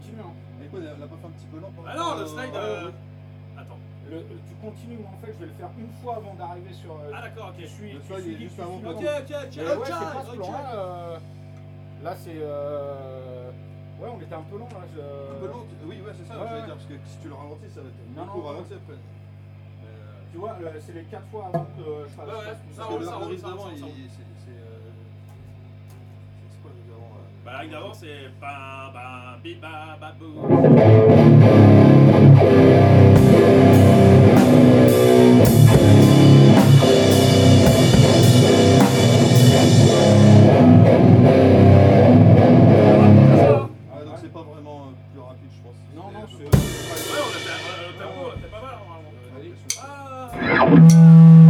continue. Hein. Mais quoi, elle a pas fait un petit peu lent pendant. Ah non, le slide. Attends. Tu continues, mais en fait, je vais le faire une fois avant d'arriver sur. Ah d'accord, ok. Le slide, il est juste avant. Ok, Mais ouais, c'est pas ce plan là. Là, c'est. Ouais, on était un peu long là. Un peu lent, oui, ouais, c'est ça, Ouais, j'allais ouais. dire, parce que si tu le ralentis, ça va être Non, beaucoup non, ralenti après. Tu vois, c'est les 4 fois avant que je fasse. Ouais, ouais. tout Ça Parce roule, que ça le roule, risque ça roule, d'avant, ça roule. c'est quoi le risque d'avant Bah la ligne d'avant c'est ba ba bi ba ba bou. Ah, donc c'est pas vraiment plus rapide, je pense. Non, non, c'est. Ouais, on était le tempo, c'était pas mal normalement. Allez. Ah.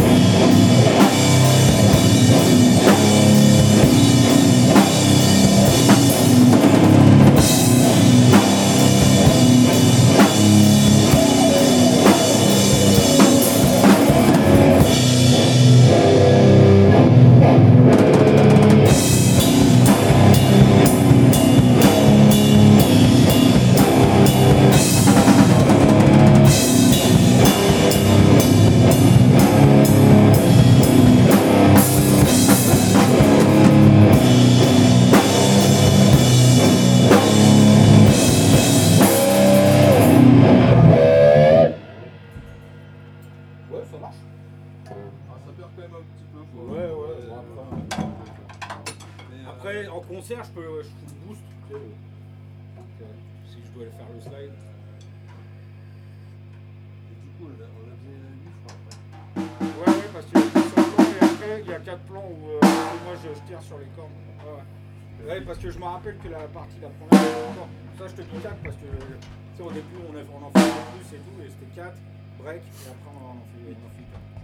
Ouais, ça marche. Ah, ça perd quand même un petit peu. Faut... Ouais, ouais, faut- bon, Mais, Après, en concert, je fous le boost. Tu sais, si je dois faire le slide. Et du coup, on a bien 8 fois après. Ouais, ouais, parce qu'il y a 4 plans et après, il y a 4 plans où moi je tire sur les cordes. Ouais, ouais. Ouais, parce que je me rappelle que la partie, la première, c'était encore. Ça, je te dis 4 parce que, tu sais, au début, on en fait plus et tout, et c'était 4, break, et après, on en fait 4.